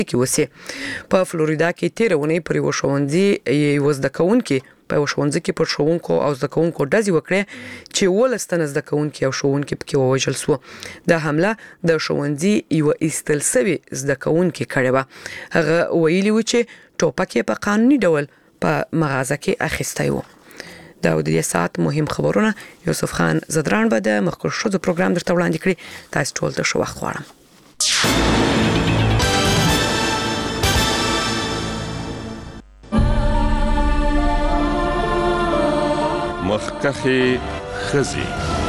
کې وسی. په فلوریدا کې 13 ونې پر یو ښوونځي یو زده کوونکي په یو ښوونځي کې پر ښوونکو او زده کوونکو ډزې وکړې چې 12 تنه زده کوونکي او ښوونکي پکې ووژل شو. د حمله د ښوونځي یو ایستل سوي زده کوونکي کړې و. هغه ویلي و چې ټوپک په قانوني ډول په مغازه کې اخیستی و. دا د دې ساعت مهم خبرونه یوسف خان زدران به د مخکښ شوزو پروګرام درته وړاندې کړي. تاسو ټول ته ښه وخت غواړم. مخکښې ښځې.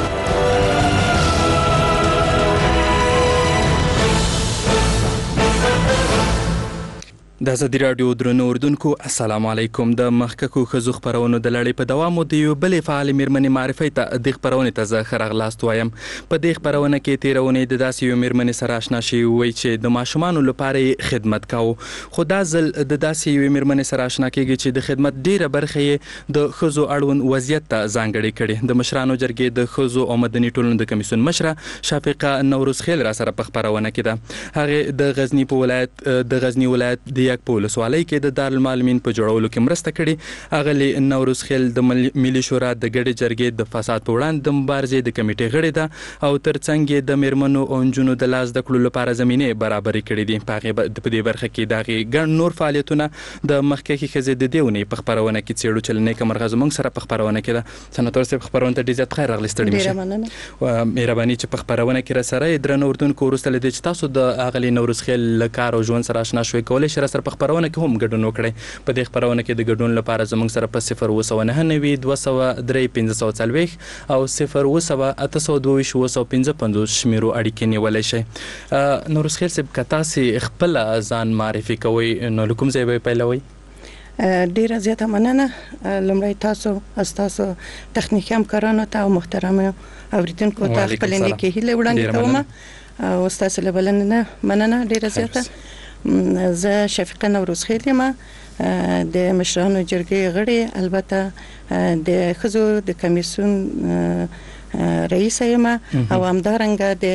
د ازادي راډیو درنو اوریدونکو السلام علیکم. د مخکښو ښځو خپرونو د لړۍ په دوام د یو بلې فعالې میرمنې معرفي ته د خپرونې ته زه ښه راغلاست وایم. په دې خپرونه کې تېرونې د داسې یو میرمنې سره آشنا شوي وی چې د ماشومانو لپاره یې خدمت کاوه. خو دا ځل د داسې یو میرمنې سره آشنا کېږي چې د خدمت ډیره برخه یې د ښځو اړوند وضعیت ته ځانګړې کړې. د مشرانو جرګې د ښځو او مدني ټولنو د کمیسیون مشره شفیقه نوروز خیل را سره په خپرونه کې ده. هغه د غزنی ولایت د یک په ولسوالۍ کې د دارالمعلمین په جوړولو کې مرسته کړې. اغلی نوروز خیل د ملي شورا د ګډې جرګې د فساد په وړاندې د مبارزې د کمیټې غړې ده او ترڅنګ یې د میرمنو او نجونو د لاس د کړو لپاره زمینه برابرې کړې دي. په دې برخه کې دغه ګڼ نور فعالیتونه د مخکښې ښځې د دیونې په خپرونه کې څېړو چې نیکه مرغه زموږ سره په خپرونه کې ده. سناتور صاحب خپرونه ته ډېر زیات خیر راغلی. ستړي مشه مهرباني چې په خپرونه کې را سره درنو اردوونکو وروسته له دې چې تاسو د اغلی نوروز خیل له کار او ژوند سره آشنا شوئ کولی شئ را سره په خپرونه کې هم ګډون وکړئ. په دې خپرونه کې د ګډون لپاره زموږ سره په 029 203 540 او 0 شمیرو اړیکې نیولی شئ. نوروز خیل صاحب که تاسې خپله ځان معرفي کوئ نو له کوم ځای به یې پیلوئ؟ ډیره زیاته مننه. لومړی تاسو تخنیکي همکارانو ته او محترم اوریدونکو ته خپل نیکې هیلې وړاندې کوم او ستاسو له بلنې مننه ډیره زیاته. زه شفیقه نوروز خیل یم، د مشرانو جرګې غړې، البته د ښځو د کمیسیون رئیس یم او همدارنګه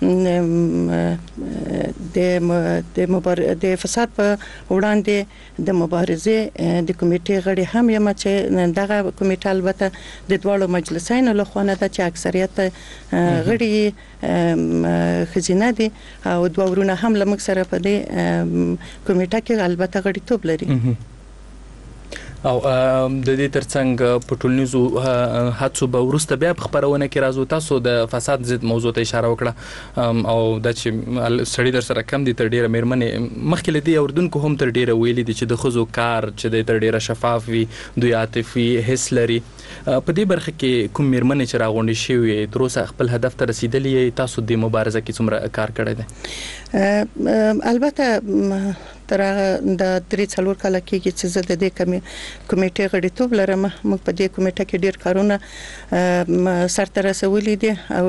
د فساد په وړاندې د مبارزې د کمیټې غړي هم یم چې دغه کمیټه البته د دواړو مجلسینو له خوا نه ده چې اکثریت غړي ښځینه دي او دوه ورونه هم له موږ سره په دې کمیټه کې البته غړیتوب لري. او د دې ترڅنګ په ټولنیزو هڅو به وروسته بیا په خپرونه کې راځو. تاسو د فساد ضد موضوع ته اشاره وکړه او دا چې سړی در سره کم دي تر ډیره میرمنې مخکې له دې اردوونکو هم تر ډیره ویلي دي چې د ښځو کار چې دی تر ډیره شفاف وي، دوی عاطفي حس لري. په دې برخه کې کوم میرمنې چې راغونډې شوي تر اوسه خپل هدف ته رسیدلي، تاسو د مبارزه کې څومره کار کړی دی؟ البته تر د 3-4 کال کېږي چې زه د دې کمیټې غړیتوب لرم. موږ په دې کمیټه کې ډېر کارونه سرته رسولي دي او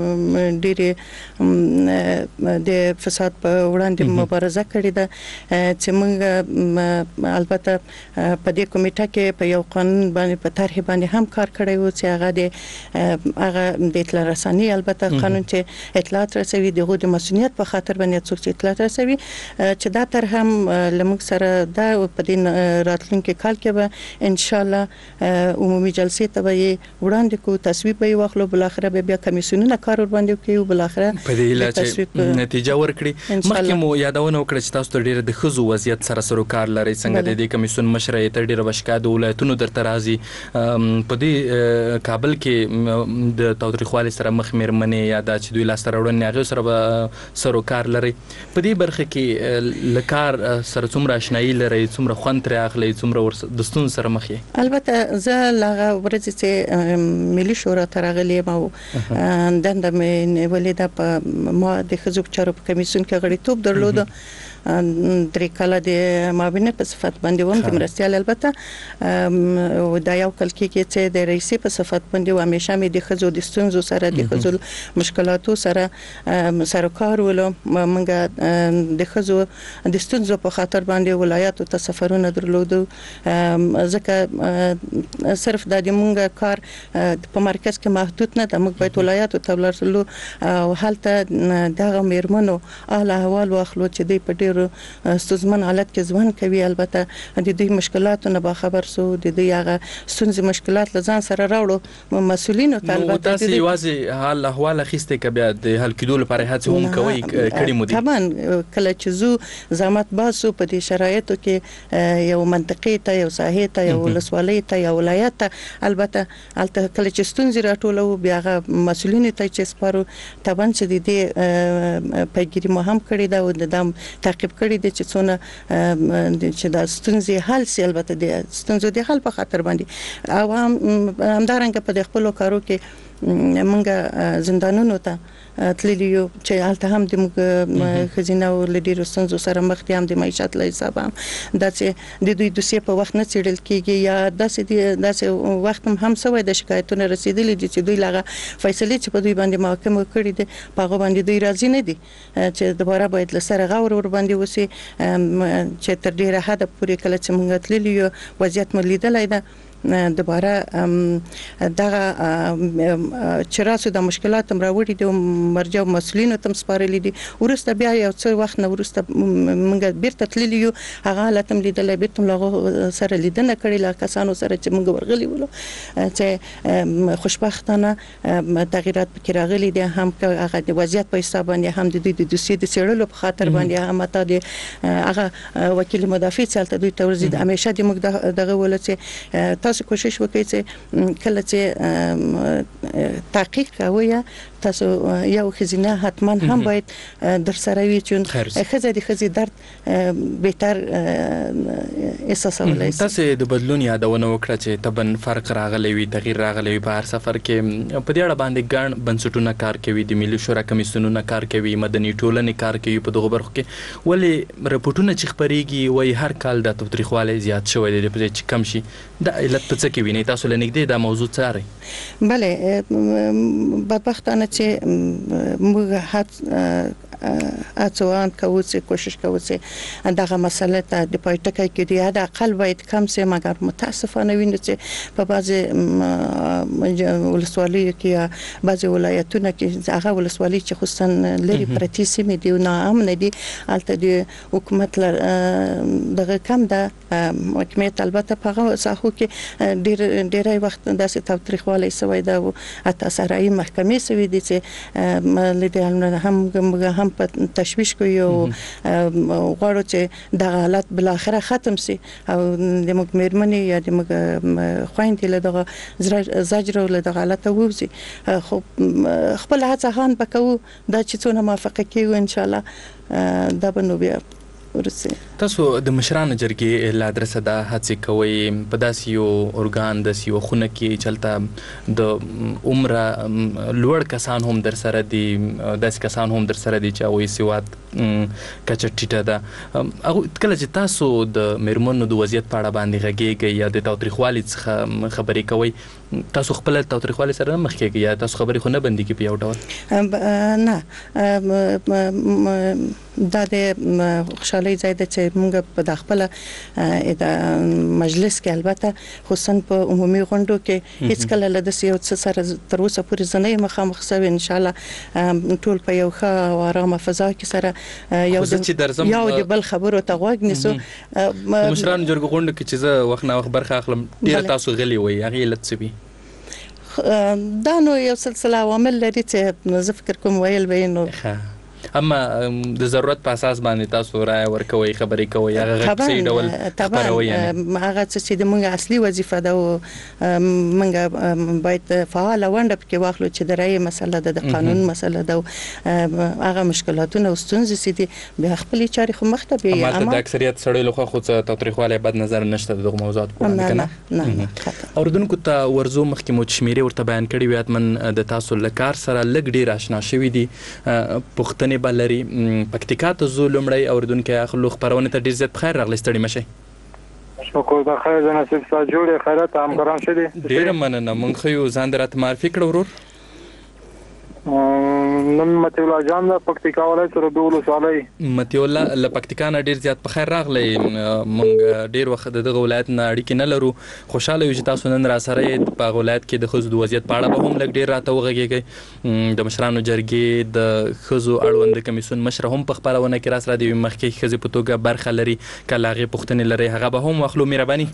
ډېرې د فساد په وړاندې مبارزه کړې ده چې موږ البته په دې کمیټه کې په یو قانون باندې په طرح باندې هم کار کړی و چې هغه د اطلاع رساني البته قانون چې اطلاعات رسوي دغه د مسؤلیت په خاطر باندې څوک چې اطلاعات رسوي چې دا طرح هم لمک سره دا په دې راتلونکي کال کې به ان شاء الله عمومي جلسې ته به وړاندې کو، تصویب به واخلو، بل اخر به بیا کمیسیونونه کار ور باندې کوي، بل اخر په دې لاره نتیجه ورکړي. مخکې مو یادونه وکړه چې تاسو ډیره د ښځو وضعیت سره سروکار لري، څنګه د دې کمیسیون مشره ته ډیره بشکا د ولایتونو درته راځي. په دې کابل کې د تاوتریخوالي سره مخ میرمنې یا د چې دوی لاس راوړنې هغه سره به سروکار لري. په دې برخه کې لکار سره څومره آشنایي لري، څومره خوند ترې اخلي، څومره د ستونزو سره مخ یې؟ البته زه لغه ورځ چې ملي شورا ته راغلیم او دنده مې نیولې ده په ما د ښځو چارو په کمیسیون کې غړیتوب درلوده. 3 کاله د معاونت په صفت باندې وم د مرستيال. البته دا یو کال کې چې د رئیسې په صفت باندې و همیشه مې د ښځو د ستونزو سره د ښځو مشکلاتو سره سروکار ولو. موږ د ښځو د ستونزو په خاطر باندې ولایاتو ته سفرونه درلودو، ځکه صرف د موږ کار په مرکز کې محدود نه ده، موږ باید ولایاتو ته ورسلو او هلته دغه میرمنو اعلی احوال واخلو چې دوی په ډیرو ډېر ستونزمن حالت کې ژوند کوي. البته د دې مشکلاتو نه باخبر سو د دې هغه ستونزې مشکلات لزان سره راوړو مسولینو ته. البته تاسو یوازې حال احوال اخیسته کې بیا د حل کېدو لپاره هڅه هم کوي کړي مو دي؟ طبعا کله چې زو زحمت باسو په دې شرایطو کې یو منطقي ته یو ساحې ته یو ولسوالۍ ته یو ولایت ته البته کله چې ستونزې راټولو بیا هغه مسولینو ته چې سپارو طبعا چې د دې پیګیری مو هم کړی دا او د دام تعقیب کړی دي چې څونه چې دا ستونزې حل سي. البته د ستونزو د حل په خاطر باندې او همدارنګه په خپل کارو کې منګه زندانونو ته تللیو چې الته هم د خزینه او لډیرو ستونزو سره مخ دي، هم د معیشت له حساب هم د چې د دوی دوسیه په وخت نه څیړل کیږي یا داسې وخت هم سوی د شکایتونو رسیدلي دي چې دوی لغه فیصله چې په دوی باندې محاکمه کړی دي په هغه باندې دوی راضي نه دي چې دوباره باید لسره غور ور باندې وسی چې تر ډیره حد پورې کله چې موږ تللیو وضعیت ملیدلای ده دوباره دغه چراسو د مشکلات راوړي د مرجع مسولینو تم سپارلې دي. ورسته بیا یو څو وخت نه ورسته موږ بیرته تللیو هغه حالت هم لیدل بیرته له سره لیدنه کړې لا کسانو سره چې موږ ورغلي ولو چې خوشبختانه تغیرات پکې راغلي دي. هم هغه د وضعیت په حساب باندې هم د دوی د دوسیې د څېړلو په خاطر باندې هم تا د هغه وکیل مدافع څلته دوی تورزید همیشه د موږ دغه ولته تاسو کوشش وکړئ چې کله چې تحقیق کوئ تاسو یو خزینه حتما هم باید در سره وي چې خزه د خزي درد بهتر احساسولای شي. تاسو د بدلون یادونه وکړه چې تبن فرق راغلی وي تغییر راغلی وي په هر سفر کې په دې اړه باندې ګڼ بنسټونه کار کوي د ملي شورا کمیسیونونه کار کوي مدني ټولنې کار کوي په دغه برخو کې ولې رپورټونه چې خبريږي وای هر کال د تاریخوالي زیات شوی دی په چې کم شي د علت په څه کې ویني تاسو لنګدې دا موضوع څاري؟ بله بدبختانه چې موږ اڅوان کوو چې کوشش کوو چې دغه مسله ته د پایټکای کې دی د اقل باید کم سي مګر متاسفانه ویني چې په بعضي ولسوالۍ کې بعضي ولایتونه کې هغه ولسوالۍ چې خصوصا لري پرتی سیمې دی نه امن دي الته د حکومت دغه کم د حکومت البته په هغه ساحو کې ډېر وخت داسې تاریخوالي سوی دا او تاسرای محکمې سوي دي چې لیدل هم په تشویش کوي او غواړو چې د حالت بل اخره ختم سي او د موږ مېرمنې یا د موږ خويندې له دغه زجر له دغه حالت ووزي. خو خپل هڅه هان وکړو دا چې څونه موافقه کیږي ان شاء الله دا به نو بیا ورسي. تاسو د مشرانو جرګې له ادرسه دا هڅه کوي په داسې یو ارګان د یو خونه کې چلته د عمره لوړ کسان هم در سره دي داسې کسان هم در سره دي چې وایي سواد کچه ټیټه ده هغه کله چې تاسو د میرمنو د وضعیت په اړه باندې غږیږئ یا د تاریخوالي څخه خبرې کوي تاسو خپل تاریخوالي سره مخ کېږئ یا تاسو خبرې خو نه بندي کې په یو ډول نه دا د خوشحالي ځای ده چې موږ په داخله مجلس کې البته خصوصا په عمومي غونډو کې هیڅ کله له دې یو څه سره تر اوسه پورې ځنې مخامخ شوی ان شاء الله ټول په یو ښه او آرامه فضا کې سره یو د بل خبرو ته غوږ نیسو. مشرانو جرګو غونډو کې چې زه وخت نه وخت برخه اخلم ډیر تاسو غلي وي هغه علت څه وي؟ دا نو یو سلسله عوامل لري چې زه فکر کوم ویل به نو اما د ضرورت په اساس باندې تاسو رائے ورکوي خبرې کوي هغه څه ډول خبروي هغه چې د موږ اصلي وظیفه ده او موږ باید فعال ونډه پکې واخلو چې د رائے مسله ده د قانون مسله ده هغه مشکلاتونه او ستونزې چې دي به خپل چاري خو مخته به اما د اکثریت سړی له خو تاریخواله بد نظر نشته دغه موضوعات په اړه نه اوردونکو ته ورزو مخکې مو شمیرې ورته بیان کړی وي اتمن د تاسو لکار سره لګ ډیر آشنا شوی دي پښتنې بلري پکتیکا ته زو لمړی اوردونکو اخلو خبرونه ته ډیر زیات بخیر راغلی ستړي مشه شکر د خیر د نصیب سره جوړې خیرات همکاران شه دي ډیر مننه مونږ خو ځان درته معرفي کړو ورور نن متي الله جان د پکتیکا ولایت سره د ولسوالۍ متي الله له پکتیکا نه ډیر زیات په خیر راغلی. مونږ ډیر وخت دغه ولایت نه اړیکې نه لرو. خوشاله یو چې تاسو نن را سره په ولایت کې د ښځو د وضعیت په اړه به هم لږ ډیر راته وغږیږئ. د مشرانو جرګې د ښځو اړوند کمیسیون مشر هم په خپرونه کې را سره د مخکې ښځې په توګه برخه لري. کله هغې پوښتنې لري هغه به هم واخلو. مهرباني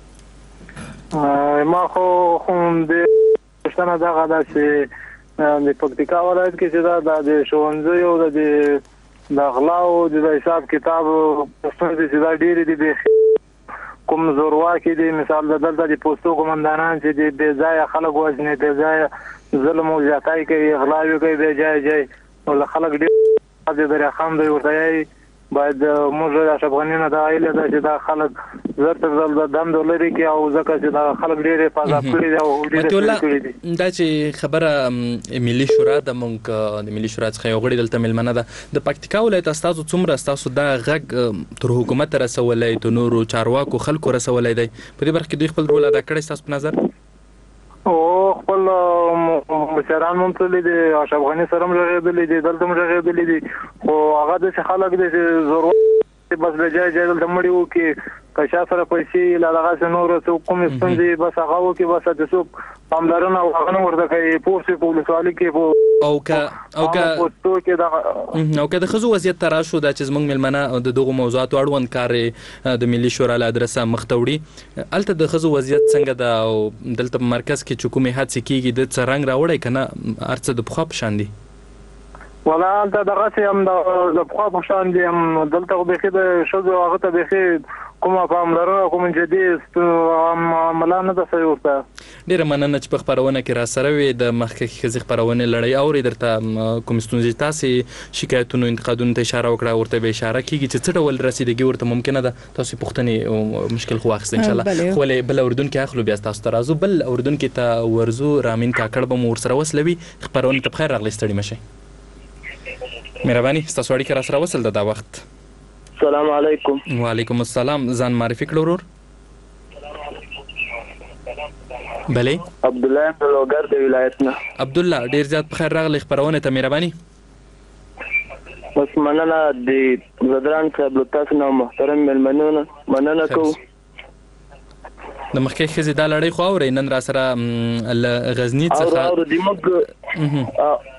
ما خو د پښتنه دغه ده چې د پکتیکا ولایت کې چې د ښوونځیو د غلاو د حساب کتاب پوښتنې چې دا ډېرې دي کوم زورواکي دي. مثال د دلته د پوستو قومندانان چې د بې ځایه خلک وژني، بې ځایه ظلم او زیاتۍ کوي، غلاوې کوي بې ځایه نو له خلک ډېر د درخم دی ورته باید موږ د افغاني نه د عائله ده چې دا خلک زر تر زر د دم دولري کې او ځکه چې دا خلک ډېر پازاب کړي دي او ډېر کړي دي. دا چې خبره ملي شورا د مونږ د ملي شورا څخه یو غړي دلته ملمنه ده د پکتیکا ولایت استاسو څومره استاسو دا غږ تر حکومت رسولای ته نورو چارواکو خلکو رسولای دی په دې برخه کې دوی خپل رول ادا کړی استاسو په نظر؟ او خپل مشران هم تللی دي، افغاني سره هم راغلي دي، دلته هم راغلي دي خو هغه د خلک د زور بس لجای جای دلته مړی وو کې کشا سره پیسې لاغه سنور څو کوم ستندې بس هغه وو کې بس د څوک پاملرنه او هغه ورته کوي پوسټ په ولسوالۍ کې او پوسټو کې دا او که د خزو وضعیت تراشو د چې زمنګ ملمنه د دغه موضوعات اړوند کار د ملي شورا له ادرسه مختوړي الته د خزو وضعیت څنګه ده او دلته په مرکز کې چکومې هڅه کیږي د څرنګ راوړی کنه ارڅ د بخښ شاندي ولا انت دغه هم د بخښ په شان دي هم دلته به کې د شوزو هغه ته به کومه پاملرنه کوم جدي عملانه د سيوسته ډیره مننه چې په خبرونه کې را سره وي د مخکې خزي خبرونه لړۍ او درته کوم ستونزې تاسو شکایتونو انتقادونو ته اشاره وکړه ورته به اشاره کیږي چې څه ډول رسیدګي ورته ممکنه ده تاسو پوښتنې مشکل خو اخیست ان شاء الله خو بل اردن کې اخلو بیا تاسو ترازو بل اردن کې ته ورزو رامین کاکړ به مور سره وسلوي خبرونه ته بخیر راغلی ستړي مشه مهرباني تاسو اړیکه را سره وصل دا وخت. السلام علیکم. وعلیکم السلام. ځان معرفي کړو ورور. بله عبد الله د لوګر د ولایت نه. عبد الله ډیر زیات بخیر راغلی خبرونه ته مهرباني. بس مننه د زدران صاحب تاسو نو محترم ملمنونه مننه کو. د مخکې خزي دا لړۍ خو اوري نن را سره غزنی څخه او د موږ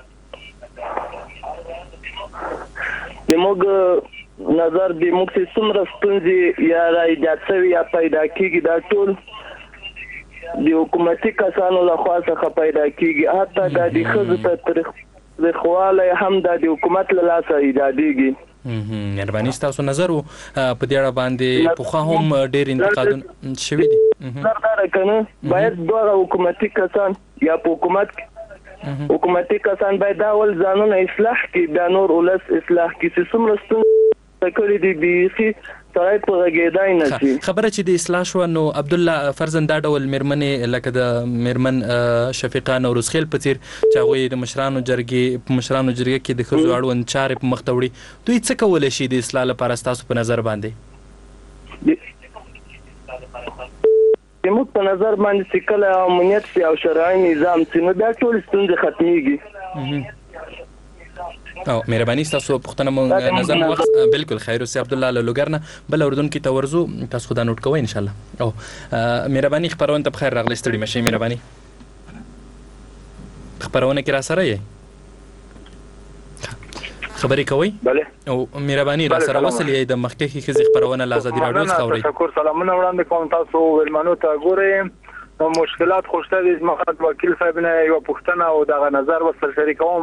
د موږ نظر د موږ څومره ستونزې یا راځي چې یا پیدا کیږي دا ټول د حکومتي کسانو لخوا څخه پیدا کیږي حتی د خزو ته تاریخ خواله هم د حکومت له لاسه ایجاديږي. مهرباني تاسو نظر په دې اړه باندې په هم ډېر انتقادونه شوي دي. نظر کنه باید دوه حکومتي کسان یا په حکومتي کسان باید دا ول ځانونه اصلاح کړي د نور ولس اصلاح کړي چې څومره ستونزې کړي دي بيخي سړی په غږېدای نه شي. خبره چې د اصلاح شو نو عبد الله فرزند دا ډول مېرمنې لکه د مېرمن شفیقه نوروزخیل په څیر چې هغوی د مشرانو جرګې کې د ښځو اړوند چارې په مخ ته وړي دوی څه کولی شي د اصلاح لپاره ستاسو په نظر باندې؟ زموږ په نظر باندې چې کله امنیت سي او شرعي نظام سي نو دا ټول ستونزې ختميږي. او مهرباني تاسو پوښتنه مو نظر وخت بالکل خیر اوسې عبد الله له لوګرنه بل اردن کې تورزو تاسو خدای نوٹ کوئ ان شاء الله. او مهرباني خبرونه ته بخیر راغلی ستړي مشه مهرباني خبرونه کې را سره یې خبرې کوي. بله او مهرباني را سره وصل یې د مخکې خزي خبرونه لازم راډیو څخه اوري. تشکر سلامونه وړاندې کوم تاسو ولمنو ته ګورئ نو مشکلات خوشته دي مخاط وکیل صاحب نه یو پښتنه او دغه نظر وسل شریکوم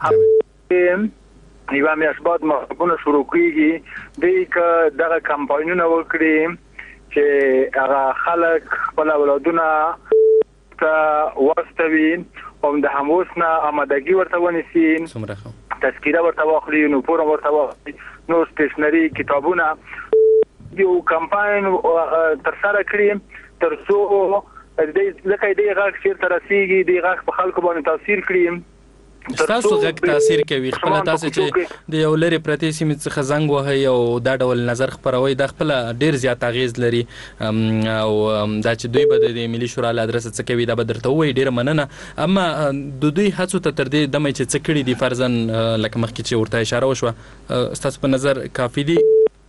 یو میاشت مخبونه شروع کیږي د دغه کمپاینونه وکړي چې هغه خلک خپل اولادونه ته واستوي او د هموسنه آمادګي ورته ونیسي تذکیره ورته واخلي نو پورم ورته واخلي نو سټیشنري کتابونه یو کمپاین تر سره کړی تر څو د لکه دې غاښ چې تر رسیږي د غاښ په خلکو باندې تاثیر کړی تاسو غږ تاثیر کوي خپل تاسو چې د یو لري پرتی سیمې څخه زنګ وهي او دا ډول نظر خبروي د خپل ډیر زیات اغیز لري او دا چې دوی به د ملي شورا له ادرس څخه کوي دا به درته وایي ډیر مننه اما د دوی هڅو ته تر دې دمه چې څه کړي دي فرضاً لکه مخکې چې ورته اشاره وشوه تاسو په نظر کافي دي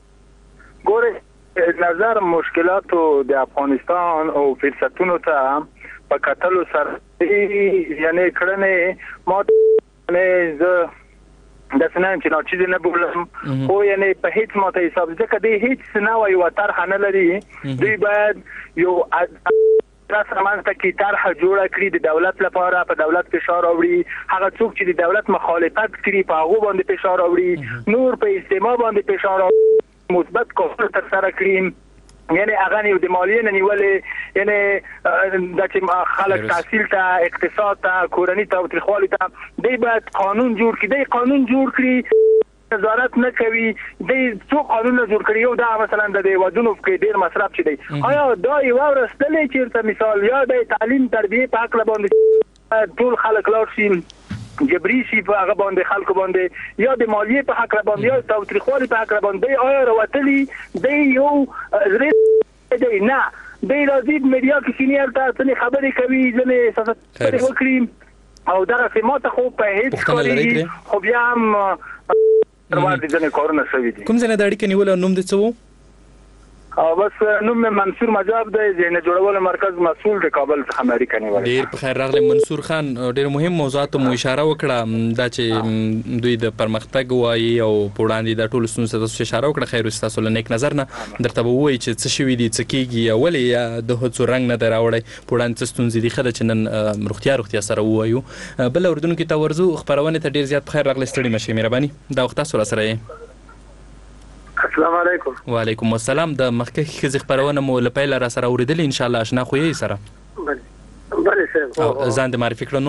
ګوره نظر مشکلاتو د افغانستان او فرصتونو ته په کتلو سره یعنی کړنې ما نه ز د سنان چې نو چې نه بولم خو یعنی په هیڅ ماته حساب ځکه دی هیڅ نه وي وتر نه لري دوی باید یو رسمانته کې طرح جوړه کړي د دولت لپاره په دولت فشار راوړي هغه څوک چې د دولت مخالفت کوي په هغه باندې فشار راوړي نور په استماع باندې فشار راوړي مثبت کار تر سره کړي یعنی هغه نیو د مالیې نه نیولې یعنی د چې خلک تحصیل ته اقتصاد ته کورنۍ ته او تخوالي ته دی باید قانون جوړ کړي دی قانون جوړ کړي نظارت نه کوي دی څو قانون جوړ کړي یو دا مثلا د ودونو کې ډیر مصرف چي دی آیا دا یو ورستلې چې مثال یا د تعلیم تربیه په حق باندې ټول خلک لاړ شي جبري شي په هغه باندې خلکو باندې یا د مالیې په حق باندې یا تاوتریخوالي په حق باندې آیا راوتلی دی یو دی نه دی راځي میډیا کې سینیئر ته خبرې کوي ځنې سیاست وکړي او دغه سماته خو په هیڅ کاری خو بیا هم ورته ځنې کارونه شوي دي کوم ځنه د اړیکې نیول نوم دې څه بس نوم منصور مجاب دی ځینې جوړول مرکز مسؤل د کابل څخه امریکا نیول ډیر په خیر راغلی منصور خان ډیر مهم موضوعات مو اشاره وکړه دا چې دوی د پرمختګ وایي او پوړاندې د ټولو ستونزو ته اشاره وکړه خیر تاسو له نیک نظر نه درته وایي چې څه شوي دي څه کیږي ولې یا د هڅو رنګ نه دراوړي پوړاندې ستونزې دي خله چې نن روغتیا سره وایو بل اردن کې تورزو خبرونه ته ډیر زیات په خیر راغلی ستړي مشه مهرباني دا وخت تاسو سره السلام علیکم وعلیکم السلام د مخکې خزي خبرونه مو لپاره را سره اوریدل ان شاء الله آشنا خو یې سره بله سر ځان د معرفي کړو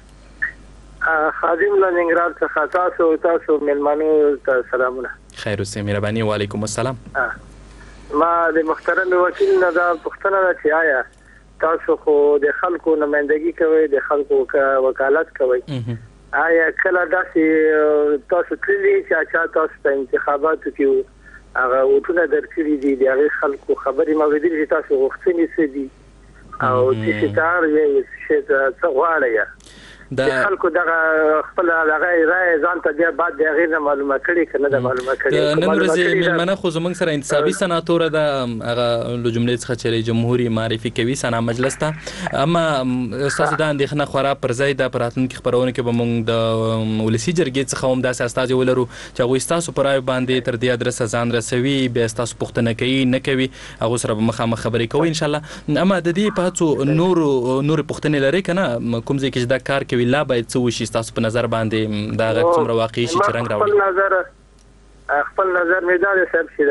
نور خادم لنګراد څخه تاسو ملمنو ته سلامونه خیر اوسه مهرباني وعلیکم السلام ما د محترم وکیل نه دا پوښتنه ده چې آیا تاسو خو د خلکو نمائندګي کوئ د خلکو وکالت کوئ آیا کله داسې تاسو کلی چې تاسو په انتخاباتو کې هغه وټونه درکړي دي د هغه خلکو خبرې موجودي چې تاسو غوښتنې څه دي او چې تار یې څه غواړي د خلکو دغه خپل هغه رائے ځان ته بیا بعد د غیر معلومه کړي کنه د معلومه کړي نن ورځې ملمنه خو زمونږ سره انتصابي سناتور د هغه له جملې څخه چې جمهوریت معرفي کوي سنا مجلس ته اما استاد د اندېښنه خورا پر ځای د پراتونکو خبرونه کې به موږ د ولسی جرګې څخه هم داسې استاد ولرو چې هغه تاسو پر راي باندې تر دې ادرس ځان رسوي به تاسو پوښتنه کوي نه کوي هغه سره به مخامخ خبرې کوي ان شاء الله اما د دې په هڅو نور پوښتنې لري کنه کوم ځای کې دا کار کوي لا باید څه وشي تاسو په نظر باندې دا غږ څومره واقعي شي چې رنګ راوړي خپل نظر مې دا سب شي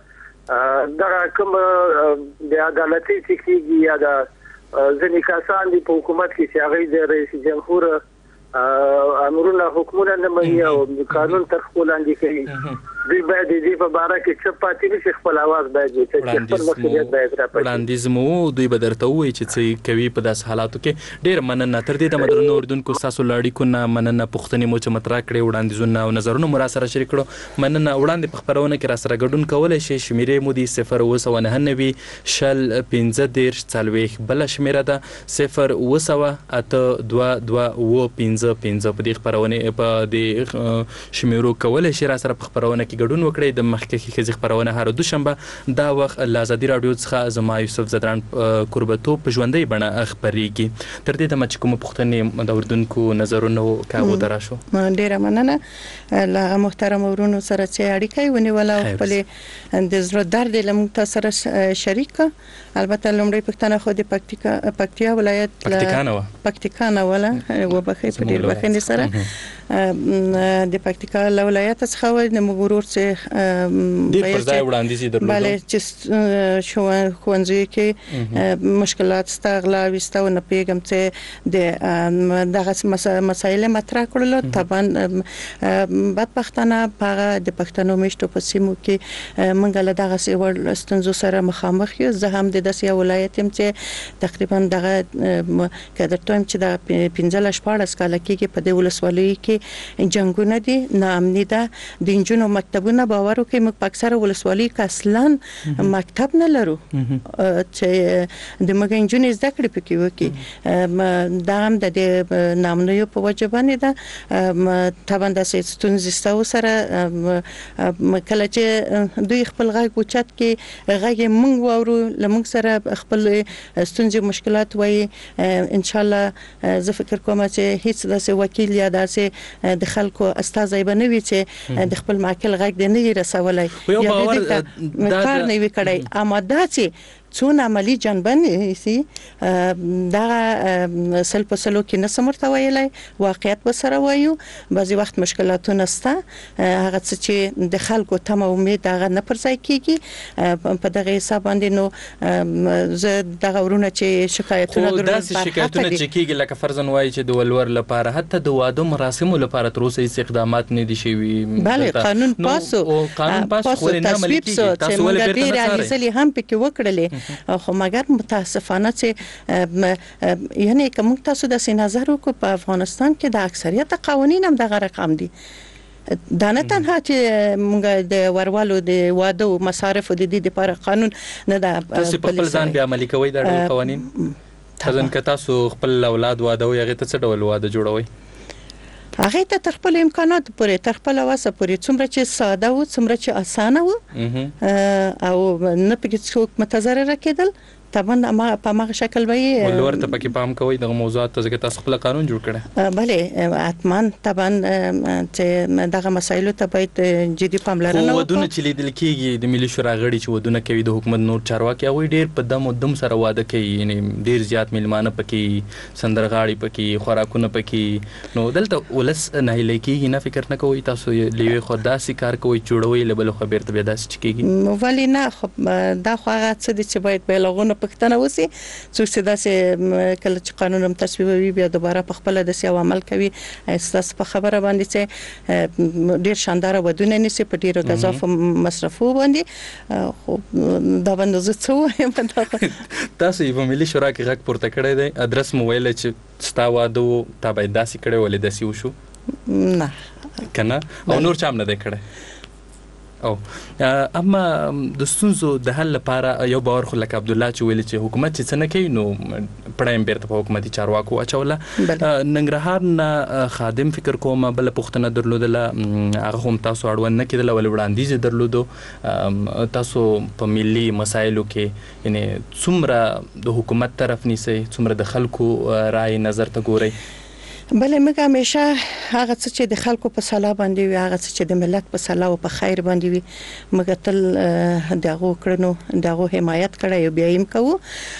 دا کوم د عدالتي چې یا د ځینې کسان د حکومت کې چې هغه د رئیس جمهور امرونه حکومت نه مني او قانون تر خپلاندې کوي دوی باید دې په باره کې چې پاتې نشي خپل आवाज باید چې خپل مسؤلیت باید راپاتې وړاندیز مو دوی به درته وایي چې څه کوي په داس حالاتو کې ډیر مننه تر دې د مدرنو اردوونکو تاسو لاړی کو نه مننه پښتني مو چې مطرح کړي وړاندیزونه او نظرونه مو را سره شریک کړو مننه وړاندې په خبرونه کې را سره ګډون کولای شي شمیرې مو دي 0.99 شل 15 40 بل شمیره ده 0.822 په دې خبرونه په دې شمیرو کولای شي را سره په خبرونه کې ګډون وکړي د مخکې خزي خبرونه هر دوشنبه دا وخت لازادي رادیو څخه زما یوسف زدران قربتو په ژوندۍ بڼه خبريږي تر دې د مچ کوم پښتنې د اردوونکو نظرونو کاغو دراشو ډیره مننه له محترم ورونو سره چې اړیکې ونیول او خپل د زړه درد له موږ سره شریک البته لومړی پښتنه خو د پکتیا ولایت پکتیکانه ولا وبخې په ډیر وخت سره د پکتیکا ولایت څخه د مغرور ورور څه ډیر پر ځای وړاندیز درلود بله چې ښوونځي کې مشکلات ستا غلا وسته نه پیغام څه د دغه مسایل مطرح کړل طبعا بدبختانه هغه د پښتنو مشتو په سیمو کې موږ له دغه سیور ستونزو سره مخامخ یو زه هم د داسې ولایت يم چې تقریبا دغه کډه ټایم چې د 15-14 کال کې په دې ولسوالۍ کې جنگونه دي ناامني ده د انجونو مکتبونه باور وکړي موږ په اکثره ولسوالۍ کې اصلا مکتب نه لرو چې د موږ انجونې زده کړې پکې وکړي دا هم د نامنوي په وجه باندې ده طبعا د ستونزې ستاسو سره کله چې دوی خپل غږ اوچت کې غږ موږ وورو لمږ سره خپل ستونزې مشکلات وای ان شاء الله زه فکر کوم چې هیڅ داسې وکیل یا داسې د خلکو استازي بنوي چې د خپل معقل غږ د نه رسولای یا د کار نه وی کړی اماده چې څونه عملی جنبه سي دا سل په سلو کې نه سمرته ویلای واقعیت به سره وایو بعضي وخت مشکلاتونه سته هغه چې د خلکو تم امید هغه نه پرځای کیږي په دغه حساب باندې نو زه دغه ورونه چې شکایتونه درلود شکایتونه چې کیږي لکه فرضاً وایي چې د ولور لپاره حتی د واده مراسمو لپاره تر اوسه هیڅ اقدامات نه دي شوي بله قانون پاسو خو نه عملي کیږي تاسو ولې بیرته نه هم پکې وکړلې خو مګر متاسفانه چې یعنی کوم تاسو د نظر وکړو په افغانستان کې د اکثریت قوانین هم دغه رقم دي دا نه تنها چې موږ د ورولو د واده او مصارف د دې لپاره قانون نه ده تاسو په خپل ځان به عملي کوئ دا قوانین ځکه که تاسو خپل اولاد واده او هغه ته څه ډول واده جوړوي هغه ته تر خپل امکانات پورې تر خپل واسه پورې څومره چې ساده و څومره چې اسانه و او نه پکې څوک متضرر کېدل طبعا ما په ماغه شکل وي ولورته پکې پام کوي د موضوعات ته ځکه تاسو خپل قانون جوړ کړی بله اتمان طبعا چې دغه مسایلو ته باید جدي پاملرنه وکړو ودونه چې لیدل کېږي د ملي شورا غړي چې ودونه کوي د حکومت نور چارواکي هغه ډیر په دم او دم سره واده کوي یعنی ډیر زیات میلمانه پکې سندرغاړي پکې خوراکونه پکې نو دلته ولس نه لکېږي نه فکر نه کوي تاسو لوي خدا سي کار کوي جوړوي لبل خبر ته بیا داس چکیږي ولی نه دا خو هغه څه دي چې باید بلغونه پښتنه وسی څو چې داسې کله چې قانون هم تصویبوي بیا دوباره په خپل د سیاو عمل کوي اساس په خبره باندې چې ډیر شاندار ودونه نسی په ډیرو غذاف مصرفو باندې خو دا باندې زه څه وایم تاسو یو ملي شورا کې غږ پورته کړی دی ادرس مو ویل چې ستا واده تابع داسې کړی ولې داسې وشو نه کنه او نور چا هم نه دی کړی او اما د ستونزو د حل لپاره یو باور خو لکه عبد الله چې ویل چې حکومت چې څنګه کوي نو پړایم بیرته په حکومتي چارواکو اچوله ننګرهار نه خادم فکر کوم بل پښتنه درلودله هغه هم تاسو اړوند نه کېدل ول وړاندیز درلودو تاسو په ملي مسایلو کې یعنی څومره د حکومت طرف نیسي څومره د خلکو رائے نظر ته ګوري بله موږ همیشه هغه څه چې د خلکو په صلاح باندې وي هغه څه چې د ملت په صلاح او په خیر باندې وي موږ تل دغه کړنو دغه حمایت کړی او بیا یې کوو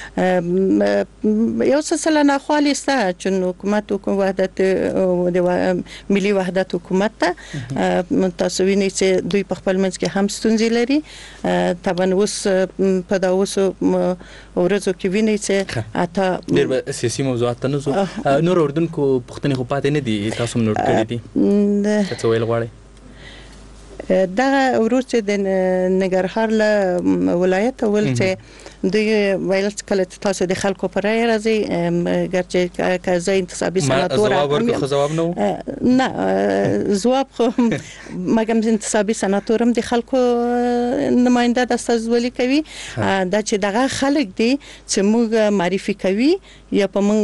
یو څه سره نه خالصه چې حکومت او وحدت د ملي وحدت حکومت ته تاسو وینئ چې دوی په خپل منځ کې هم ستونزې لري طبعا اوس په دا اوس ورځو کې وینئ چې اته ډېر سیاسي موضوعات نه زو نور اردوونکو پښتني خو پاتې نه دي تاسو نوٹ کړی دي څه ویل غواړئ دا ورته د ننګرهار له ولایت ول چې دوی ویل کله تاسو د خلکو پر رای راځي ګرځي کازه انتصابي سناتور جواب نه جواب خو مګم انتصابي سناتور هم د خلکو نماینده د استازولي کوي دا چې دغه خلک دي چې موږ معرفي کوي یا په موږ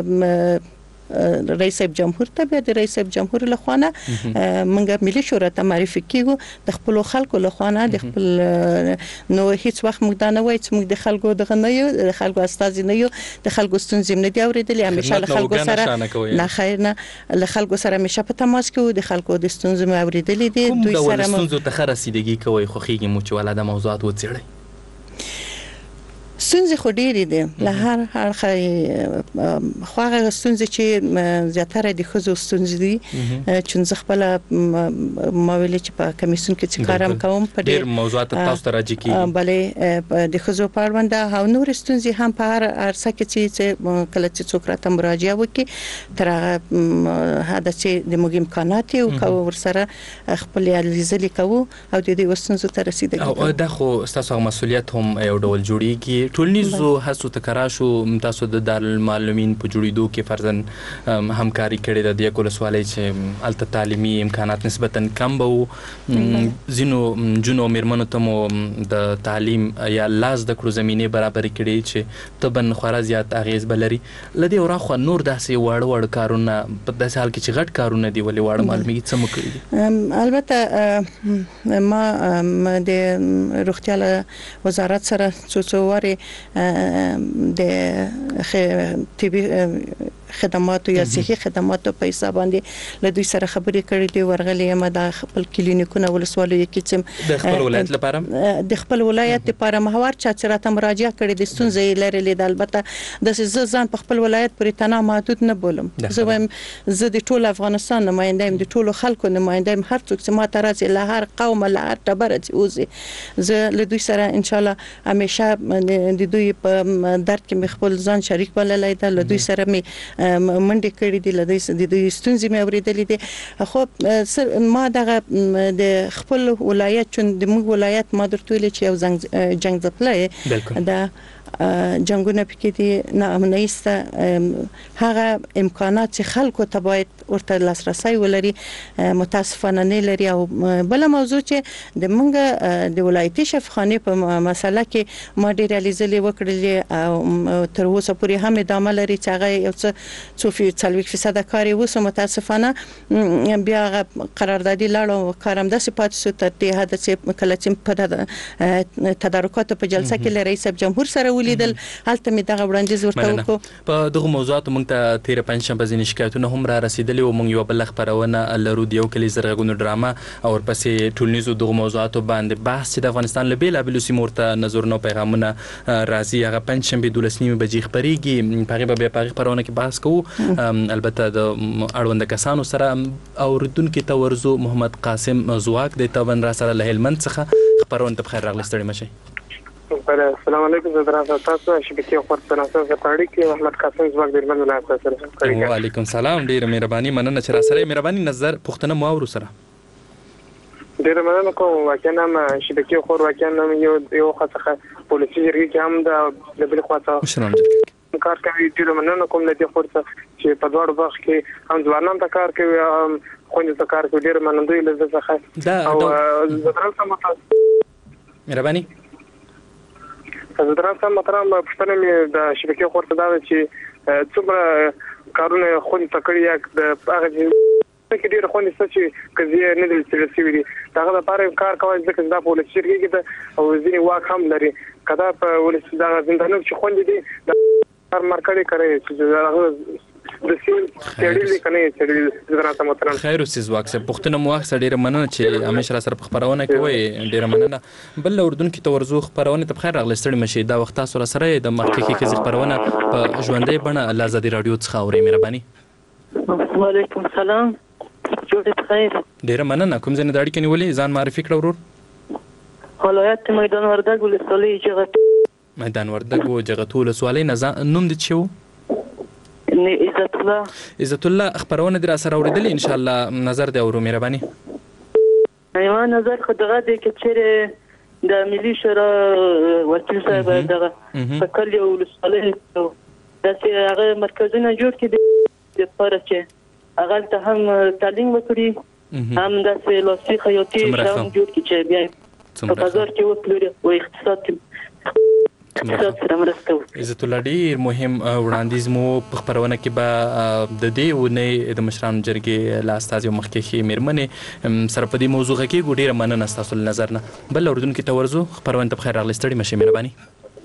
رئیس جمهور ته به د رئیس جمهور له خوانه موږ ملي شورا ته معرفي کیږو د خپل خلکو له خوانه د خپل نو هیڅ وخت موږ دا نه وایو چې موږ د خلکو دغه نه یو د خلکو استاد نه یو د خلکو ستونزې نه دی اوریدلې همیشه له خلکو سره نه خیر نه له خلکو سره همیشه په تماس کې د خلکو د ستونزې مې اوریدلې دي دوی سره ستونزې ته خرسیدګي کوي خو خېږي مو چې ولا د موضوعات وڅېړي ستونزې خو ډېرې دي له هر اړخه خو هغه ستونزې چې زیاتره د ښځو ستونزې دي چې زه خپل ما ویل چې په کمیسیون کې چې کارم کوم په ډېر موضوعات تاسو ته راځي کیږي بلې د ښځو په اړوند او نور ستونزې هم په هر عرصه کې چې کله چې څوک راته مراجعه وکړي تر هغه حد چې د موږ امکانات او کو ورسره خپل لیزلې کوو او د دې وسنځو ته رسیدګي او دا خو تاسو مسؤلیت هم یو ډول جوړیږي ټولنیزو هڅو ته کرا شو تاسو د دارالمعلمین په جوړیدو کې فرضاً همکاري کړې د یو کولسوالۍ چې الته تعلیمي امکانات نسبتاً کم وو زینو جنو میرمنو ته مو د تعلیم یا لاس د کړو زمينه برابر کړي چې تبن خورا زیات اغیز بلري لدی اورخه نور داسې وړ کارونه په داسې حال کې چې غټ کارونه دی ولې وړ معلومي څه مو کړی البته ما د روغتیا وزارت سره څوڅواري د طبي خدماتو یا صحي خدماتو په حساب باندې له دوی سره خبرې کړې دي ورغلي یم د خپل کلینیکونه ولسوالۍ کې چې د خپل ولایت لپاره د خپل ولایت لپاره محور چې راته مراجعه کړې دي ستونزې لري د البته د ځان په خپل ولایت پورې تنها محدود نه بولم زه د ټول افغانستان نماینده یم د ټولو خلکو نماینده یم هر څوک چې ما ته راځي له هر قوم له هر ټبره چې اوسي زه له دوی سره ان شاء الله همیشه د دوی په درد کې خپل ځان شریک بللای دا له دوی سره می منډه کړې دي له دوی ستونزې مې اوریدلې دي خو ما دغه د خپل ولایت چون د موږ ولایت ما درته ویل چې یو جنگ ځپلې دا جنگونه پکې دي نه امنیسته هغه امکانات چې خلکو ته باید ورته لاسرسي ولري متاسفانه نه لري او بل موضوع چې د موږ د ولایتي شفاخانه په مسله کې ما ډیر ریالیزلې وکړلې او تر اوسه پورې هم ادامه لري چې هغه یو څه 40% کاری وسه متاسفانه بیا قراردادي لاړو کارم د صفات سو ته د هدا چې کله چې په تدارکات په جلسه کې له رئیس جمهور سره ولیدل هلته می دغه وړاندیز ورته وکړو په دغه موضوعات موږ ته تیر پنځشنبه ځینې شکایتونه هم را رسیدلي او موږ یو بل خبرونه لرو د یو کلی زرغونو ډرامه او ورپسې ټولنیزو دغه موضوعاتو باندې بحث چې د افغانستان له بیلابېلو سیمو ته نظرونه پیغامونه راځي هغه پنځشنبه 12 بجې خبريږي په هغه به په خبرونه کې بحث کوو البته د اړوند کسانو سره اوریدونکو ته ورزو محمد قاسم زواک د تابن را سره له هلمند څخه خبرونه ته بخیر راغلی ستړي مشي السلام علیکم زه تاسو شبکې خورته ناسو غټاړي کې محمد قاسم زواک د هلمند ولایت سره کوي وعلیکم سلام ډیر مهرباني مننه چې را سره مهرباني نظر پښتنه مو اورو سره ډیر مننه کوم واقعا ما شبکې خور واقعا یو خاصه پولیسي جرګه کې هم د بل خواته شرم جرګه کار کوي ډیر مننه کوم د دې خورته چې په دوړ باغ کې هم ځوانان ته کار کوي خوند ته کار کوي ډیر مننه له څه او زدران سمته مهرباني زدران سم محترم پښتنه مې د شبکې خورته دا چې څومره کارونه خوند تکړه یک د هغه کې ډیر خوند څه چې کزي نه دي چې ویلي دا لپاره کار کوي ځکه دا پولیس شرکت کې او ځینې واک هم لري کدا په ولس دا زندانو چې خوند دي د مرکړې کوي چې هغه د سیل تړلې کنه چې زدران سم محترم خیر اوسې زواک سه پښتنه مو اخ ډیر مننه چې همیشه سره په خبرونه کوي ډیر مننه بل اردن کې تورزو خبرونه ته بخیر راغلی ستړي مشي دا وخت تاسو سره د محققي کې خبرونه په ژوندۍ بڼه لازادي رادیو څخه اوري مهرباني وعلیکم السلام جوړ بخیر ډیر مننه کوم ځنه د اړیکې نیولې ځان معرفي کړو ورور ولایت میدان وردګ ولسوالۍ جغت میدان وردګ جغت ولسوالۍ نوم دې چیو عزت الله خبرونه در سره اوریدل ان شاء الله نظر دی اورو مهرباني ایوه نظر خدغه د کچره د ملي شورا وکیل صاحب دغه فکر یو ولسوالۍ د هغه مرکزونه جوړ کړي د لپاره چې هغه ته هم تعلیم وکړي هم د لاسي خیاطي هم جوړ کړي چې بیا په بازار کې وپلوري او اقتصاد عزت الله ډیر مهم وړاندیز مو په خبرونه کې به د دې ونې د مشرانو جرګې لا استاد یو مخکې میرمنې سره په دې موضوع کې ډیر مننه تاسو له نظر نه بل اردن کې تورزو خبرونه ته بخیر راغلی ستړي مشه مهرباني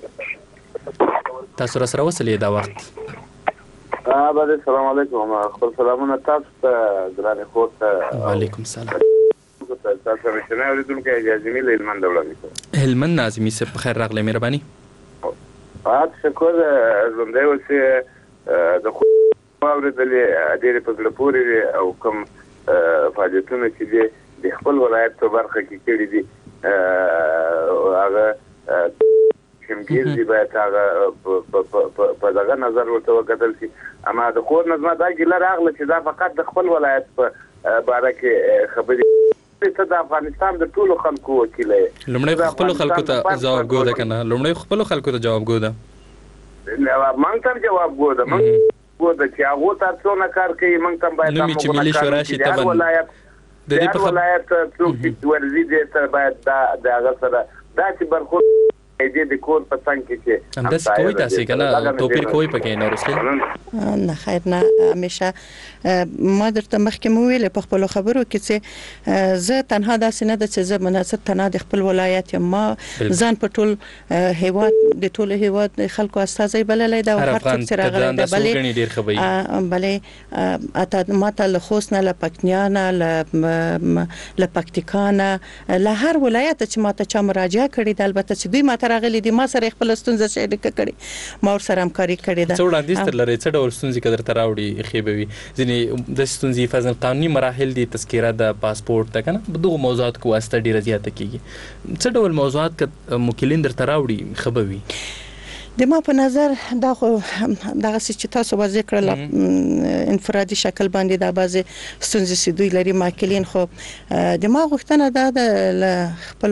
تاسو سره وصلې دا وخت السلام علیکم خپل سلامونه تاسو ته ګران خوته وعلیکم السلام تاسو مشنه اوریدونکو اجازه مې له هلمند وړاندې هلمند ناظمي سره بخیر راغلی مهرباني شکر زنده اوسې د خو واورېدلې ډېرې په زړه پورې او کوم فعالیتونه چې دي د خپل ولایت په برخه کې کړي دي هغه شمګیر دي باید هغه په دغه نظر ورته وکتل شي. اما د خور نظمه دا ګیله راغله چې دا فقط د خپل ولایت په باره کې خبرې ته د افغانستان د ټولو خلکو وکیل یې. لومړی خپل خلکو ته جوابګو ده کنه، لومړی خپل خلکو ته جوابګو ده، مونږ ته جوابګو ده، مونږ ګوده چې هغه تاسو څونه کار کوي، مونږ ته باید نو چې ملي شورا شي ته ولایت د دې په ولایت څوک چې ورزي دې ته باید دا هغه سره دا چې برخو دې د کور په څنګ کې چې همداسې کوي تاسو کنه توپیر کوي پکې نه ورسېل نه خیر نه همیشه ما درته مخکې مو ویل په خپل خبرو کې چې زه تنها داسې نه د چې زه مناسب تنها د خپل ولایت یم، ما ځان په ټول هیواد د ټول هیواد خلکو استازي بللې دا هر څوک چې راغلی دا بلې اته ماته له خوست نه له پکتیا نه له پکتیکا نه له هر ولایت چې ماته چا مراجعه کړې ده، البته چې دوی ماته راغلي دي ما سره خپل ستونزه شریکه کړې، ما ور سره همکاري کړې ده. څو وړاندیز تر لري څه ډول ستونزې کدر تراوړي خېبوي ځینې د ستونزې فزن قانوني مراحل دي، تذکره د پاسپورت ته کنه دغه موضوعات کو واسطه ډیره زیاته کیږي، څه ډول موضوعات ک موکلین در تراوړي خبوي د ما په نظر دا خو دغه چې تاسو واضح کړل انفرادي شکل باندې دا بعضی ستونزې چې دوی لري ماکلین، خو د ما غوښتنه دا د خپل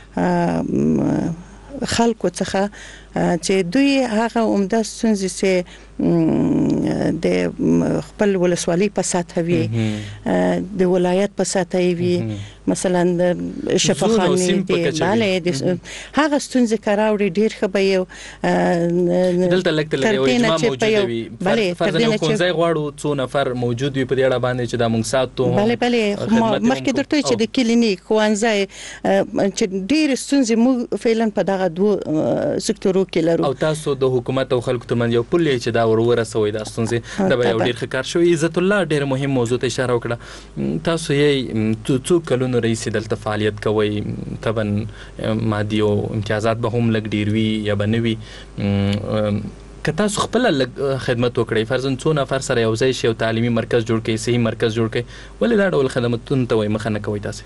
خلکو څخه چې دوی هغه عمده ستونزې چې د خپل ولسوالۍ په سطح وي د ولایت په سطح وي، مثلا د شفاخانې دی bale هغه ستونزې کراوړي ډیر خبره یو دلته لکه یو اجماع موجود وي فرض یو کونځای غواړو څو نفر موجود وي په دې اړه باندې چې د موږ ساتو bale مخکې درته چې د کلینیک کونځای چې ډیر ستونزې موږ فعلا په دغه دوه سکتورو کې لرو او تاسو د حکومت او خلکو ترمنځ یو پل چې دا ورسوي دا ستونزې دا به یو ډیر ښه کار شوی. عزت الله ډیر مهم موضوع ته اشاره وکړه، تاسو یې څو کلونو رئیس دلته فعالیت کوي، طبعا مادي او امتیازات به هم لګ ډیر وي یا بنوي، که تاسو خپل خدمت وکړئ فرضاً څو نفر سره یو ځای شي او تعلیمي مرکز جوړ کړئ، صحي مرکز جوړ کړئ، ولې دا ډول خدماتونه ته وایي مخه نه کوي تاسو؟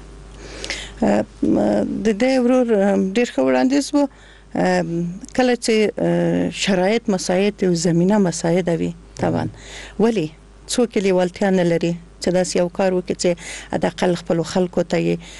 د دې ورور ډیر ښه وړاندیز وو، کله چې شرایط مساعد او زمينه مساعد وي طبعا ولی څوک لیوالتیا نه لري چې دا یو کار وکړي چې د اقل خپل خلکو ته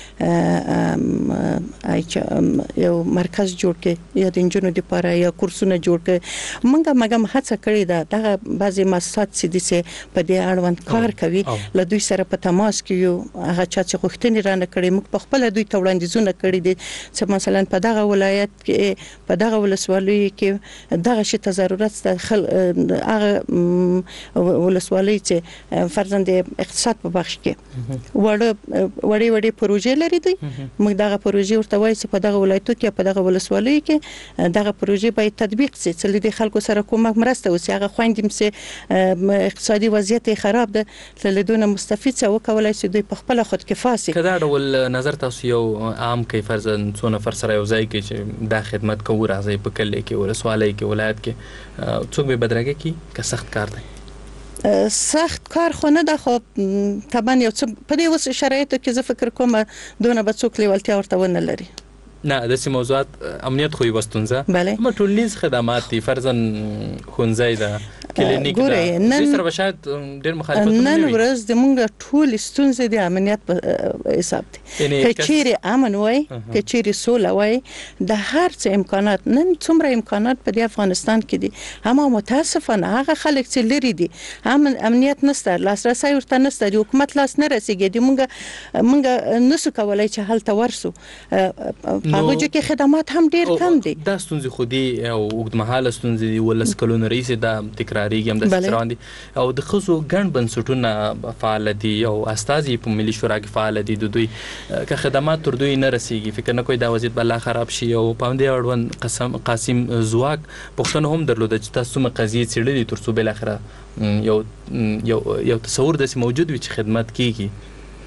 یو مرکز جوړ کړي یا د انجونو لپاره یا کورسونه جوړ کړي. موږ هڅه کړې ده دغه بعضي مؤسسات چې د په دې اړوند کار کوي له دوی سره په تماس کې یو هغه چې غوښتنې رانه کړي موږ په خپل دوی ته وړاندیزونه کړي دي چې مثلا په دغه ولایت کې په دغه ولسوالۍ کې دغه شی ته ضرورت ده، هغه ولسوالۍ چې فرضاً اقتصاد په بخش کې وړي پروژې لري دي، موږ دغه پروژې ورته وایي چې په دغه ولایتو کې په دغه ولسوالۍ کې دغه پروژې باید تطبیق شي چې د خلکو سره کومک مرسته وشي. هغه خويندې چې اقتصادي وضعیت خراب ده لدونه مستفید څه وکولای شي دوی په خپل خود کفاسي. کدا ډول نظر تاسو یو عام کې فرضاً څو نفر سره یو ځای کې چې دا خدمت کوو راځي په کله کې ولسوالۍ کې ولایت کې څوک به بدرګه کې که سخت کار دی؟ سخت کار خو نه ده، خو طبعا یو څه په دې وسه شرایطو کې زه فکر کوم دونه به څوک لیوالتیا ورته ونه لري. نه د سیمه موضوعات امنیت خو یې وستونزه مټولنیز خدمات دي فرضاً خونځای ده کلینیک ده د سره شاید ډېر مخالفتونه نن ورځ د موږ ټول ستونزې د امنیت په حساب دي، کچېری امن وای کچېری سوله وای د هر څه امکانات نن څومره امکانات په افغانستان کې دي، هم متاسفانه هغه خلک چې لري دي امنیت نشته، لاسرسي ورته نشته، د حکومت لاس نه رسیږي، موږ نسو کولای چې حل ته ورسو، هغه چې خدمات هم ډیر کم دي. دا ستونزې خو دي او اوږدمهاله ستونزې دي، ولس کلونه رئیس دا تکرارېږي هم د ستران دي او د خصو ګڼ بنسټونه فعال دي او استازي په ملي شورا کې فعال دي، د دوی که خدمات تر دوی نه رسیږي فکر نه کوي دا وضعیت بل خراب شي. او په دې اړوند قاسم زواک پښتون هم درلود چې تاسو مقضیه څېړلې تر څو بل اخره یو تصور داسې موجود وي چې خدمت کیږي.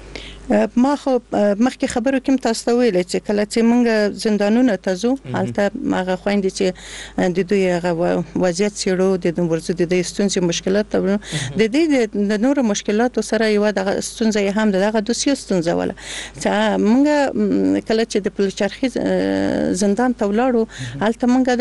ما خو مخکې خبرو کې تاسو ته ویل چې کله چې موږ زندانونه ته ځو هلته هغه خويندې چې د دوی هغه وضعیت سیرو د ورزو د ستونزې مشکلات د دې د نورو مشکلاتو سره یو د ستونزې هم دغه دوسیه ستونزه ولا چې موږ کله چې د پلچرخي زندان ته ولاړو هلته موږ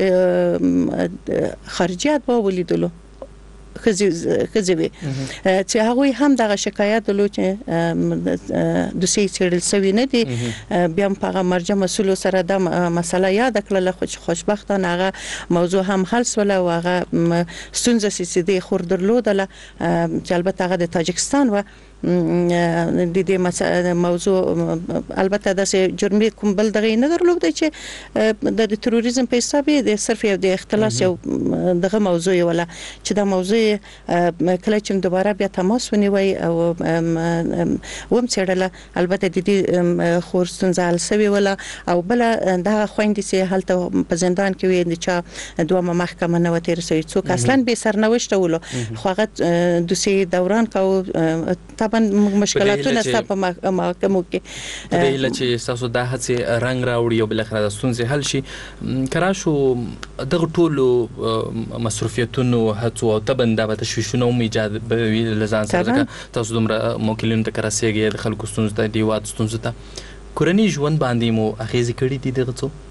د خارجيات به ولیدلو خزوي چې هغه هم دغه شکایت لو چې د سیسل سوي نه دي بیا په مرجع مسول سره د مسله یاد کړل خوشبختانه هغه موضوع هم حل سول او هغه ستونزه سیسي خور درلودله چې البته هغه د تاجکستان و د دې موضوع البته د جرمي کوم بل دغه نه درلود چې د تروریزم په حساب د صرف یو د اختلاس یو دغه موضوع ولا چې د موضوع کله چې دوباره بیا تماس ونیوي او وم چړله البته د دې خورستون زال سوي ولا او بل دغه خويندې چې هلته په زندان کې وي د چا دوه محکمه نه وتیر سوي څوک اصلا به سرنوشت ولو خو هغه دوسي دوران کو طبعا مشکلاتونه ستاسو په محکمو کې د دې لچې تاسو د هڅې رنگ راوړي او بل اخر د ستونزې حل شي کراشو دغه ټولو مصرفیتونو هڅو او تبنده به تشویشونه هم ایجاد به لزان سره تاسو دومره موکلینو ته کراسيږي د خلکو ستونزې ته دی وات ستونزې ته کورنۍ ژوند باندې مو اغیز کړی دي دغه څه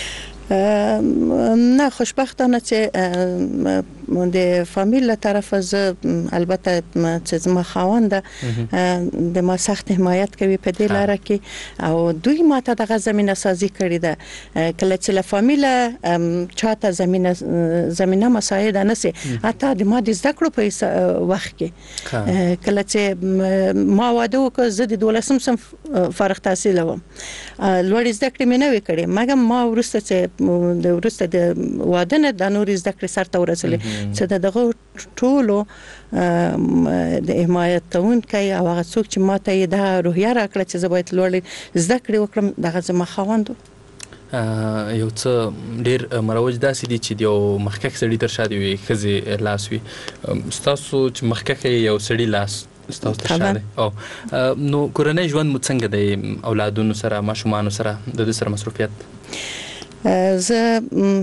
نه خوشبختانه چې د فامیل له طرفه البته چې ما خاوند د ما سخت حمایت کوي په دې لاره کې او دوی ماته د زمينه سازي کړې ده کله چې له فامیل چاته زمينه مساعده نه سي اته د ما د ذکر په وخت کې کله چې ما واده وکړ زه د 12 صنف فارغ التحصیل وم لوړ ذکر مې نه وکړې مګر ما ورسته چې د ورسته د واده نه د نور ذکر سره ورسېلې چې دغه ټولو د حمایت کوونکي او هغه څوک چې ماته د روحیه راکړه چې زه باید لوړ ذکر وکړم دغه زما خواندو یو څه ډیر مروج داسې دي چې یو مخکک سړی تر شادي وي خزي لاس وي تاسو چې مخکک یو سړی لاس تاسو ته شاده او نو کورنۍ ژوند مو څنګه دی اولادونو سره ماشومان سره د دې سره مصروفیت زه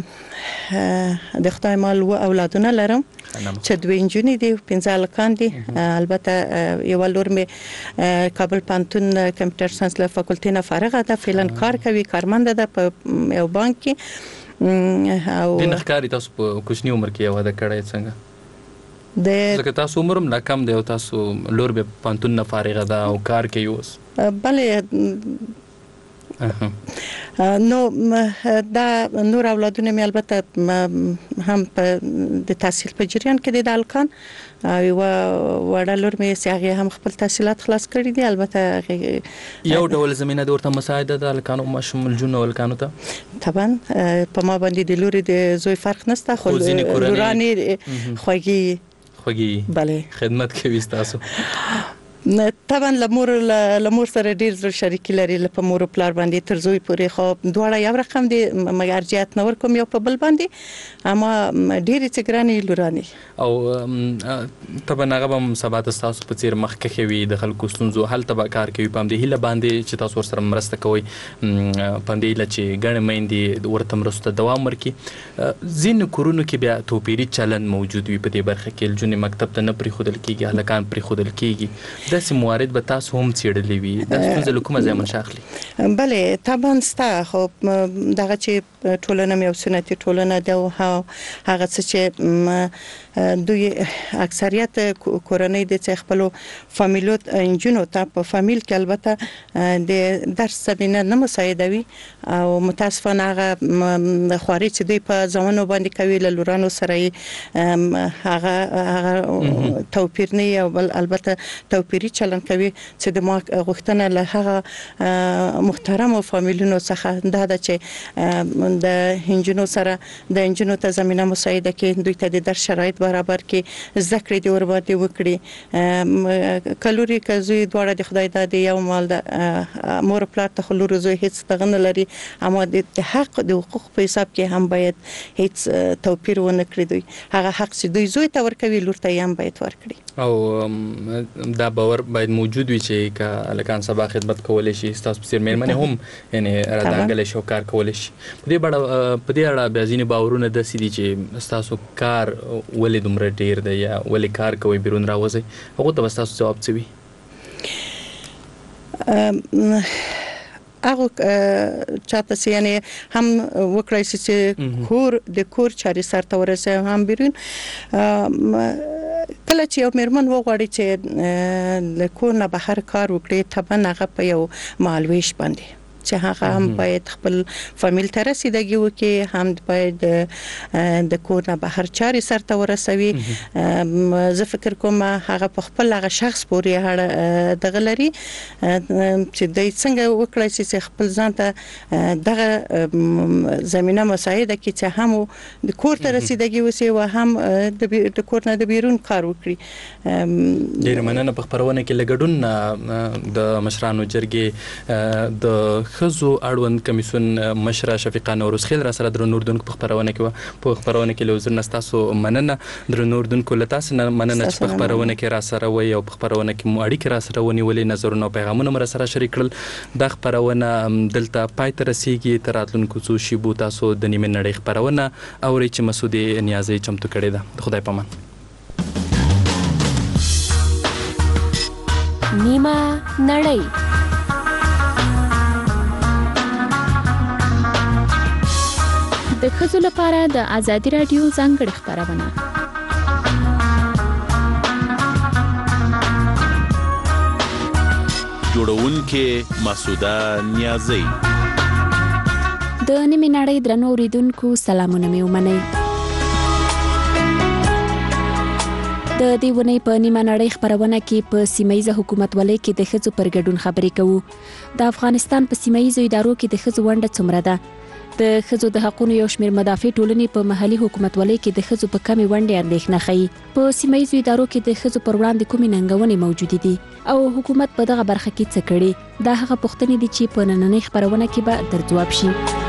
د خدای مال و اولادونه لرم چې دوی انجونی دي 15 کان دي البته یو لور مې کابل پانتون کمپیوټر ساينس له فاکولټي نه فارغه ده فعلا کار کوي کارمند ده په یو بانک کې او د نخکاری تاسو په کوچنی عمر کې واده کړی څنګه ځکه تاسو عمر هم کم دی او تاسو لور به پانتون نه فارغه ده او کار کوي اوس بله نو دا نور اولادونه مې البته هم په د تحصیل په جریان کې د الکان او وړه لور مې سیاغه هم خپل تحصیلات خلاص کړی دي البته یو ډول زمينه د ورته مساعده د الکانو مشمول جون او الکانو ته طبعا په ما باندې د لوري د زوی فرق نشته خو لورانی خوږی بله خدمت کوي تاسو طبعا لمور سره ډیر زر شریکی لري په مور پلار باندې تر زوی پورې خو دواړه یو رقم دي مګر ارجحیت نور کوم یو په بل باندې اما ډیر څګرانی لورانی او طبعا هغه هم سبا تاسو په چیر مخ کې وي د خلکو ستونزو حل تبا کار کوي پام دی هله باندې چې تاسو سره مرسته کوي پام دی چې ګڼ مېندې ورته مرسته دوام ورکړي زین کورونو کې بیا توپیری چلن موجود وي په دې برخه کې جون مکتب ته نه پری خودل کیږي هلکان پری خودل کیږي داسې موارد به تاسو هم څېړلې وي د ستونزې له کومه ځای منشأ اخلي بله طبعا ستا خو دغه چې ټولنه مې یو سنتي ټولنه ده او هغه څه چې دوی اکثریت کورنۍ د خپل فامیلو انجونو ته په فامیل کې البته د درس زمينه نه مساعدوي او متاسفانه هغه خواري چې دوی په ځوانو باندې کوي له لورانو سره هغه توپیر نه او بل البته توپیری چلن کوي چې د ما غوښتنه له هغه محترم او فامیلونو څخه دا چې د انجونو سره د انجونو ته زمينه مساعده کې دوی ته د درس شرایط برابر کې ذکر دی ور باندې وکړي کلوري کزوی دواړه د خدای د یو مال د مور پلار ته خلور زوی هیڅ تغنه لري اما د حق د حقوق په حساب کې هم باید هیڅ توپیر ونه کړی دوی هغه حق چې دوی زوی ته ورکوي لور ته هم باید ورکړي او دا باور باید موجود وي چې که الکان سبا خدمت کولای شي تاسو په مېرمنې هم یعنی راځنګل شو کار کولای شي په دې اړه بیا ځینې باورونه د سړي چې تاسو کار ولې دومره ډیر دی یا ولې کار کوي بیرون راوځي هغه ته تاسو جواب څه وي هغه چاته سي یعنی هم وکړای شي چې کور چاري سره ورسه هم بیرون کله چې یو مېرمن وغواړي چې د کور نه بهر کار وکړي طبعا هغه په یو مالويش باندې چې هغه هم باید خپل فامیل ته رسیدګي وکړي هم باید د کور نه بهر چاري سره ورسوي زه فکر کوم هغه په خپل هغه شخص پورې هغه دغه لري چې د څنګه وکړای شي چې خپل ځان ته دغه زمينه مساعده کړي چې هم د کور ته رسیدګي وسی او هم د کور نه د بیرون کار وکړي ډیر مننه په خبرونه کې لګډون د مشرانو جرګې د خزو اړوند کمیسیون مشره شفیقه نورسخیل را سره درنو اردوونکو په خبرونه کې لوزر نستاسو مننه درنو اردوونکو لتاسو مننه چې په خبرونه کې را سره وي او په خبرونه کې مو اړیکې را سره ونیولې نظرونه او پیغامونه مر سره شریک کړل د خبرونه دلته پای ته رسیدي تر راتلونکو څو شیبو تاسو د نیمه نړۍ خبرونه اوري چې مسعودي نیازي چمتو کړي ده خدای پامان نیمه نړۍ د ښځو لپاره د ازادي رادیو ځانګړې خبرونه جوړونکې مسعوده نیازی د نیمه نړۍ درنو اوریدونکو سلامونه مې ومنئ د دې ونې په نیمه نړۍ خبرونه کې په سیمایي حکومتولۍ کې د ښځو پر ګډون خبرې کوو د افغانستان په سیمایي ادارو کې د ښځو ونډه څومره ده د ښځو د حقوقو یو شمېر مدافع ټولنې په محلي حکومتولۍ کې د ښځو په کمې ونډې اندېښنه ښيي په سیمایي ادارو کې د ښځو پر وړاندې کومې ننګونې موجودې دي او حکومت په دغه برخه کې څه کړي دا هغه پوښتنې دي چې په نننۍ خبرونه کې به در ځواب شي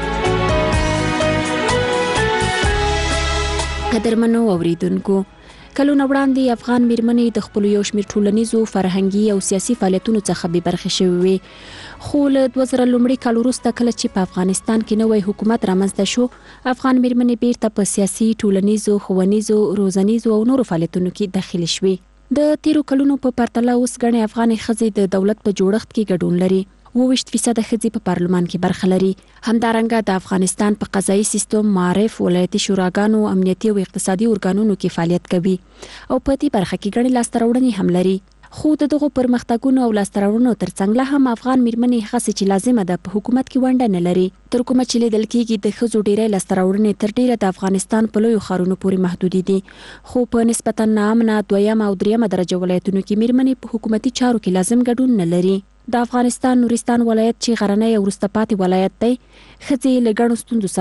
قدرمنو اوریدونکو کلونه وړاندې افغان میرمنې د خپل یو شمېر ټولنیزو فرهنګي او سیاسي فعالیتونو څخه بې برخې شوې وې خو له 2000 لومړي کال وروسته کله چې په افغانستان کې نوی حکومت رامنځته شو افغان میرمنې بیرته په سیاسي ټولنیزو ښوونیزو روزنیزو او نورو فعالیتونو کې داخلي شوې د تیرو کلونو په پرتله اوس ګڼې افغانې ښځې د دولت په جوړښت کې ګډون لري 28% ښځې په پارلمان کې برخه لري همدارنګه د افغانستان په قضایي سیستم معرف ولایتي شوراګانو امنیتي او اقتصادي ارګانونو کې فعالیت کوي او په دې برخه کې ګڼې لاسته راوړنې هم لري خو دغه پرمختګونو او لاسته راوړنو ترڅنګ له هم افغان میرمنې هغه چې لازمه ده په حکومت کې ونډه نه لري تر کومه چې لیدل کېږي د ښځو ډېرې لاسته راوړنې تر ډېره د افغانستان په لویو ښارونو پورې محدودې دي خو په نسبتا ناامنه دویمه او دریمه درجه ولایتونو کې میرمنې په حکومتي چارو کې لازم ګډون نه لري د افغانستان نورستان ولایت چې غرنی او وروسته پاتې ولایت دی ښځې له ګڼو ستونزو